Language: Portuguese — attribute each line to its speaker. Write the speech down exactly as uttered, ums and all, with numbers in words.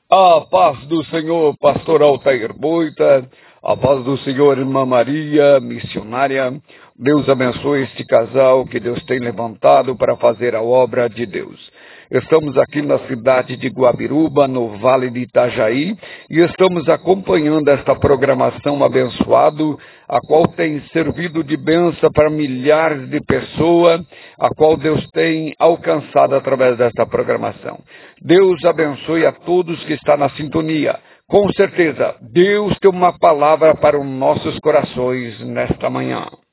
Speaker 1: A paz do Senhor, pastor Altair Boita, a paz do Senhor, irmã Maria, missionária. Deus abençoe este casal que Deus tem levantado para fazer a obra de Deus. Estamos aqui na cidade de Guabiruba, no Vale de Itajaí, e estamos acompanhando esta programação abençoada, a qual tem servido de bênção para milhares de pessoas, a qual Deus tem alcançado através desta programação. Deus abençoe a todos que estão na sintonia. Com certeza, Deus tem uma palavra para os nossos corações nesta manhã.